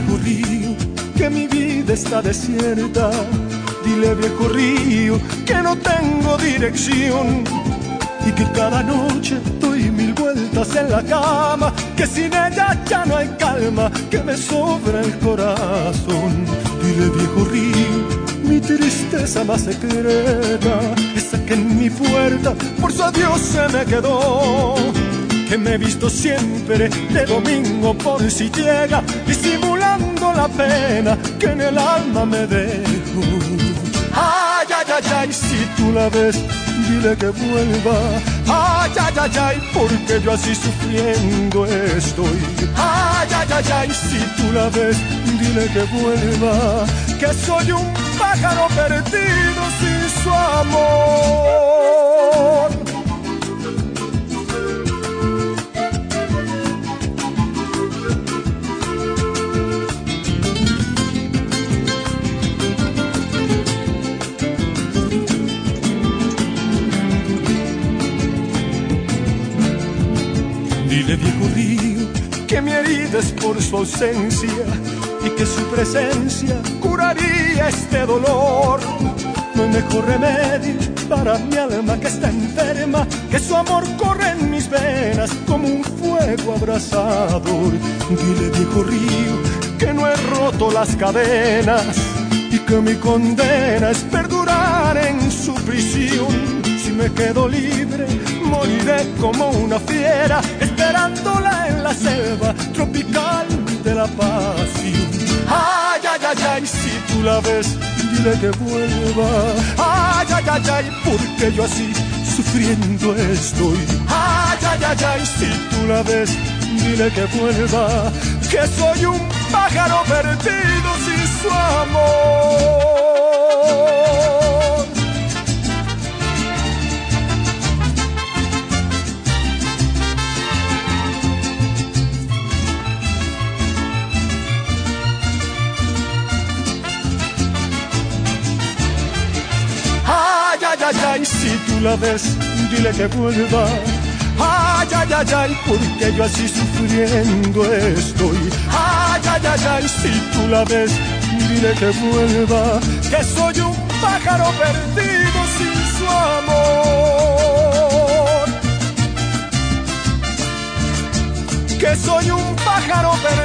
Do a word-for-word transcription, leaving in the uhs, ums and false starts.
viejo río que mi vida está desierta. Dile, viejo río, que no tengo dirección y que cada noche doy mil vueltas en la cama, que sin ella ya no hay calma, que me sobra el corazón. Dile, viejo río, mi tristeza más secreta, esa que en mi puerta por su adiós se me quedó, que me he visto siempre de domingo por si llega, disimulando la pena que en el alma me dejo. Ay, ay, ay, ay, si tú la ves, dile que vuelva. Ay, ay, ay, ay, porque yo así sufriendo estoy. Ay, ay, ay, ay, si tú la ves, dile que vuelva, que soy un pájaro perdido sin su amor. Dile, viejo río, que mi herida es por su ausencia y que su presencia curaría este dolor. No hay mejor remedio para mi alma que está enferma, que su amor corre en mis venas como un fuego abrasador. Dile, viejo río, que no he roto las cadenas y que mi condena es perdurar en su prisión. Si me quedo libre, moriré como una fiera, esperándola en la selva tropical de la pasión. Ay, ay, ay, ay, si tú la ves, dile que vuelva. Ay, ay, ay, ay, porque yo así sufriendo estoy. Ay, ay, ay, ay, si tú la ves, dile que vuelva, que soy un pájaro perdido sin su amor. Ay, ay, ay, si tú la ves, dile que vuelva. Ay, ay, ay, ay, porque yo así sufriendo estoy. Ay, ay, ay, ay, si tú la ves, dile que vuelva, que soy un pájaro perdido sin su amor. Que soy un pájaro perdido